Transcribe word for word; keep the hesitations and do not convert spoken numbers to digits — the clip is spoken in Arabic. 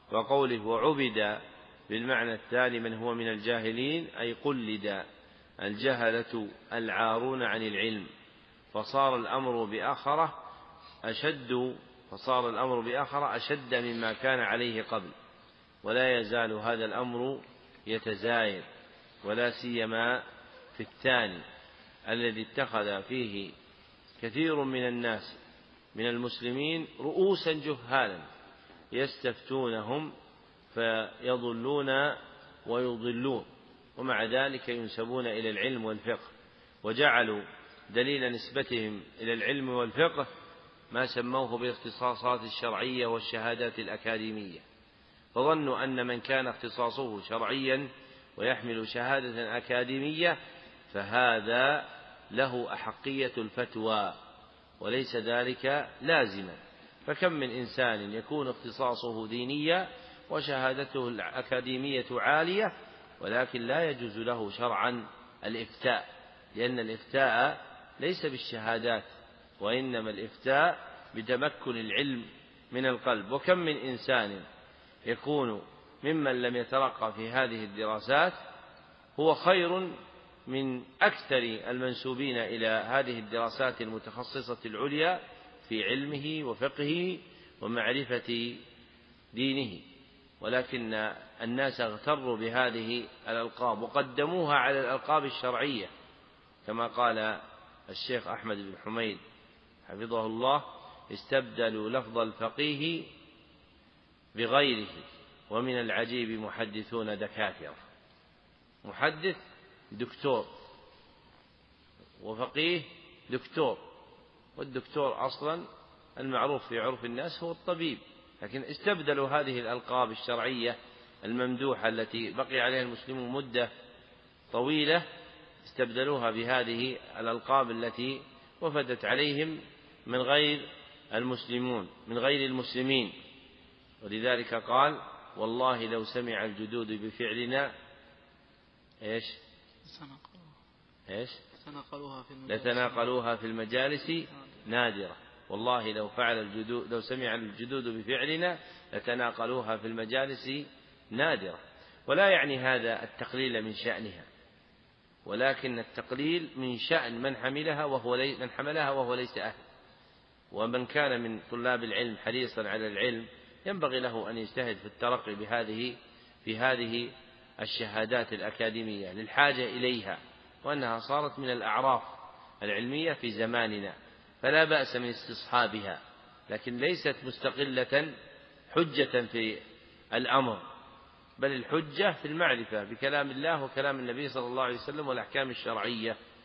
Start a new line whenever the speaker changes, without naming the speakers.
وقوله وعبد بالمعنى التالي من هو من الجاهلين أي قلد الجهلة العارون عن العلم، فصار الأمر بآخرة أشد فصار الأمر بآخرة أشد مما كان عليه قبل، ولا يزال هذا الأمر يتزايد، ولا سيما في الثاني الذي اتخذ فيه كثير من الناس من المسلمين رؤوسا جهالا يستفتونهم فيضلون ويضلون، ومع ذلك ينسبون إلى العلم والفقه، وجعلوا دليل نسبتهم إلى العلم والفقه ما سموه بالاختصاصات الشرعية والشهادات الأكاديمية، فظنوا أن من كان اختصاصه شرعيا ويحمل شهادة أكاديمية فهذا له أحقية الفتوى، وليس ذلك لازما. فكم من إنسان يكون اختصاصه دينيا وشهادته الأكاديمية عالية ولكن لا يجوز له شرعا الإفتاء، لأن الإفتاء ليس بالشهادات، وإنما الإفتاء بتمكن العلم من القلب. وكم من إنسان يكون ممن لم يترقى في هذه الدراسات هو خير من أكثر المنسوبين إلى هذه الدراسات المتخصصة العليا في علمه وفقهه ومعرفة دينه، ولكن الناس اغتروا بهذه الألقاب وقدموها على الألقاب الشرعية، كما قال الشيخ أحمد بن حميد حفظه الله: استبدلوا لفظ الفقيه بغيره، ومن العجيب محدثون دكاترة. محدث دكتور، وفقيه دكتور، والدكتور أصلا المعروف في عرف الناس هو الطبيب، لكن استبدلوا هذه الألقاب الشرعية الممدوحة التي بقي عليها المسلمون مدة طويلة، استبدلوها بهذه الألقاب التي وفدت عليهم من غير المسلمون من غير المسلمين. ولذلك قال: والله لو سمع الجدود بفعلنا إيش إيش لتناقلوها في المجالس نادرة. والله لو فعل الجدود لو سمع الجدود بفعلنا لتناقلوها في المجالس نادرة. ولا يعني هذا التقليل من شأنها، ولكن التقليل من شأن من حملها وهو من حملها وهو ليس أهل. ومن كان من طلاب العلم حريصا على العلم ينبغي له أن يجتهد في الترقي بهذه في هذه الشهادات الأكاديمية للحاجة إليها، وأنها صارت من الأعراف العلمية في زماننا، فلا بأس من استصحابها، لكن ليست مستقلة حجة في الأمر، بل الحجة في المعرفة بكلام الله وكلام النبي صلى الله عليه وسلم والأحكام الشرعية